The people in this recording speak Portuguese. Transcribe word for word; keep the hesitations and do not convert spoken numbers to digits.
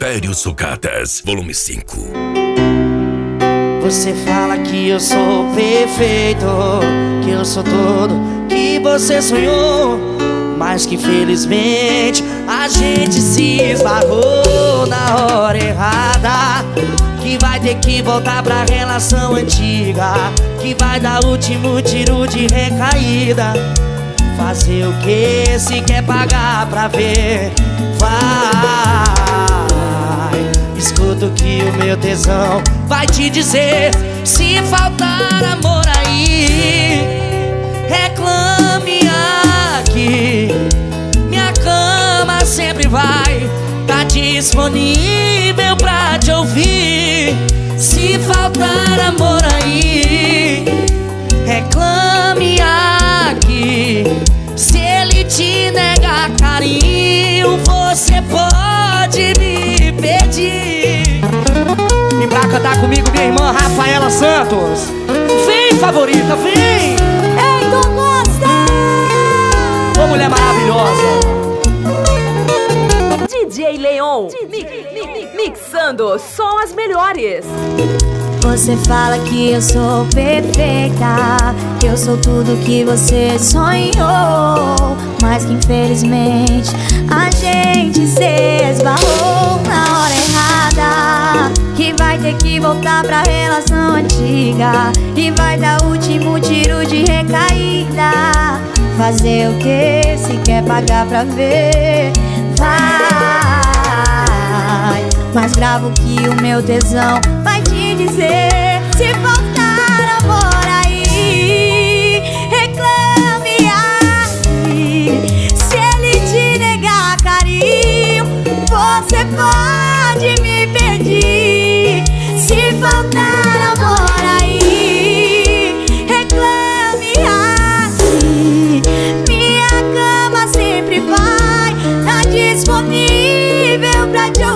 Rogério Sucatas, volume cinco. Você fala que eu sou perfeito, que eu sou tudo que você sonhou, mas que infelizmente a gente se esbarrou na hora errada. Que vai ter que voltar pra relação antiga, que vai dar o último tiro de recaída. Fazer o que se quer pagar pra ver? Vai, escuta o que o meu tesão vai te dizer. Se faltar amor aí, reclame aqui. Minha cama sempre vai tá disponível pra te ouvir. Se faltar amor aí, reclame aqui. Se ele te negar carinho, você pode me pedir. Vem pra cantar comigo, minha irmã Rafaela Santos. Vem, favorita, vem! Ei, tu gosta? Ô, mulher maravilhosa! D J Leon, mi, mi, mixando só as melhores. Você fala que eu sou perfeita, que eu sou tudo que você sonhou, mas que infelizmente a gente se esbarrou na hora errada. Que vai ter que voltar pra relação antiga, e vai dar o último tiro de recaída. Fazer o que se quer pagar pra ver? Vai, mas grava o que o meu tesão vai te dizer. Se faltar amor aí, reclame aqui. Se ele te negar carinho, você pode me pedir. Se faltar amor aí, reclame aqui. Minha cama sempre vai tá disponível pra te